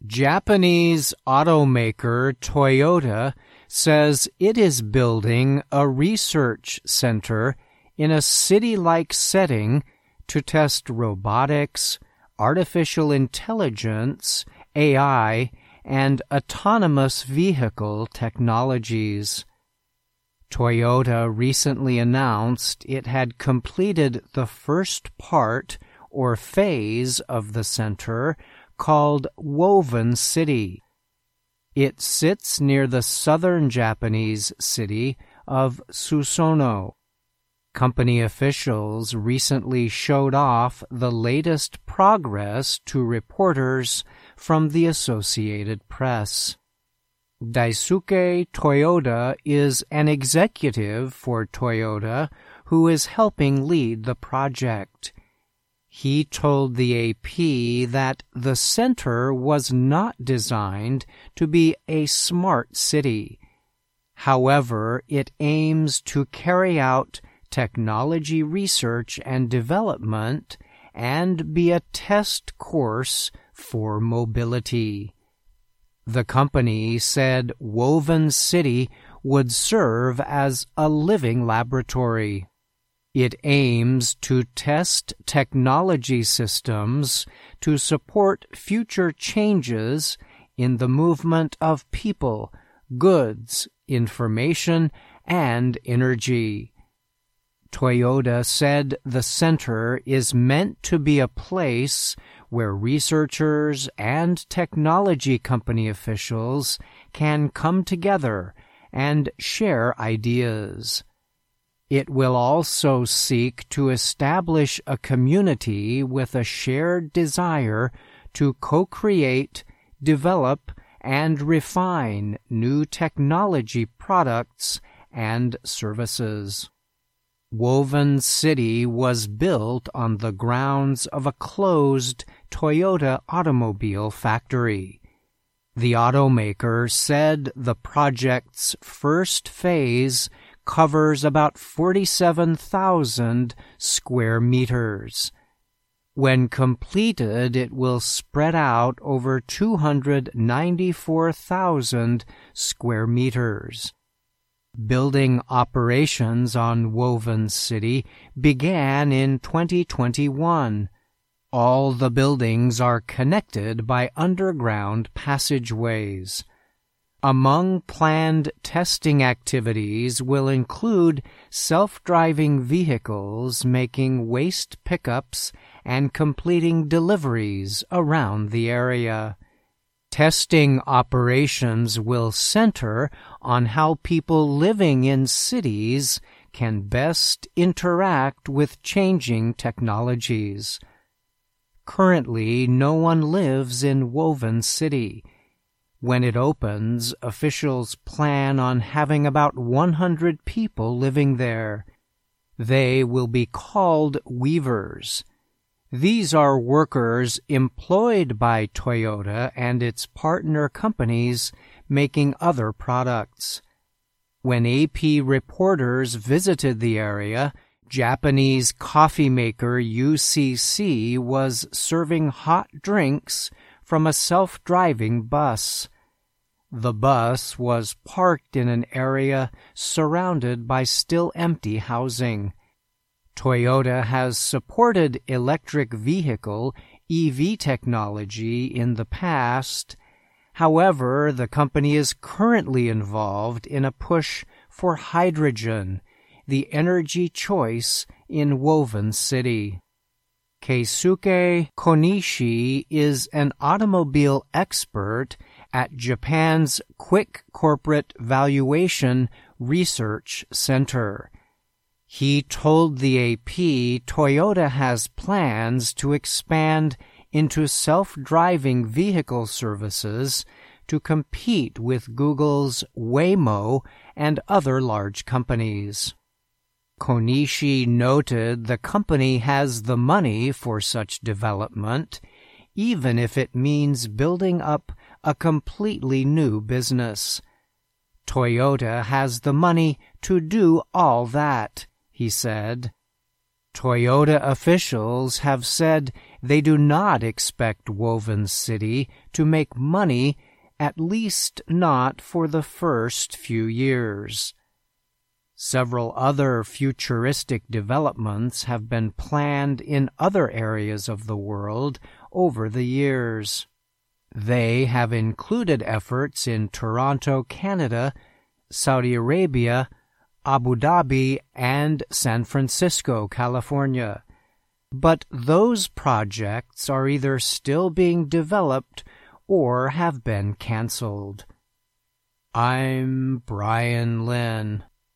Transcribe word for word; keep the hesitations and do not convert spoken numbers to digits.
Japanese automaker Toyota says it is building a research center in a city-like setting to test robotics, artificial intelligence, A I, and autonomous vehicle technologies. Toyota recently announced it had completed the first part or phase of the center called Woven City. It sits near the southern Japanese city of Susono. Company officials recently showed off the latest progress to reporters from the Associated Press. Daisuke Toyoda is an executive for Toyota who is helping lead the project. He told the A P that the center was not designed to be a smart city. However, it aims to carry out technology research and development and be a test course for mobility. The company said Woven City would serve as a living laboratory. It aims to test technology systems to support future changes in the movement of people, goods, information, and energy. Toyota said the center is meant to be a place where researchers and technology company officials can come together and share ideas. It will also seek to establish a community with a shared desire to co-create, develop, and refine new technology products and services. Woven City was built on the grounds of a closed Toyota automobile factory. The automaker said the project's first phase covers about forty-seven thousand square meters. When completed, it will spread out over two hundred ninety-four thousand square meters. Building operations on Woven City began in twenty twenty-one. All the buildings are connected by underground passageways. Among planned testing activities will include self-driving vehicles making waste pickups and completing deliveries around the area. Testing operations will center on how people living in cities can best interact with changing technologies. Currently, no one lives in Woven City. When it opens, officials plan on having about one hundred people living there. They will be called weavers. These are workers employed by Toyota and its partner companies making other products. When A P reporters visited the area, Japanese coffee maker U C C was serving hot drinks from a self-driving bus. The bus was parked in an area surrounded by still empty housing. Toyota has supported electric vehicle E V technology in the past. However, the company is currently involved in a push for hydrogen, the energy choice in Woven City. Keisuke Konishi is an automobile expert at Japan's Quick Corporate Valuation Research Center. He told the A P Toyota has plans to expand into self-driving vehicle services to compete with Google's Waymo and other large companies. Konishi noted the company has the money for such development, even if it means building up a completely new business. Toyota has the money to do all that, he said. Toyota officials have said they do not expect Woven City to make money, at least not for the first few years. Several other futuristic developments have been planned in other areas of the world over the years. They have included efforts in Toronto, Canada, Saudi Arabia, Abu Dhabi, and San Francisco, California. But those projects are either still being developed or have been canceled. I'm Brian Lynn.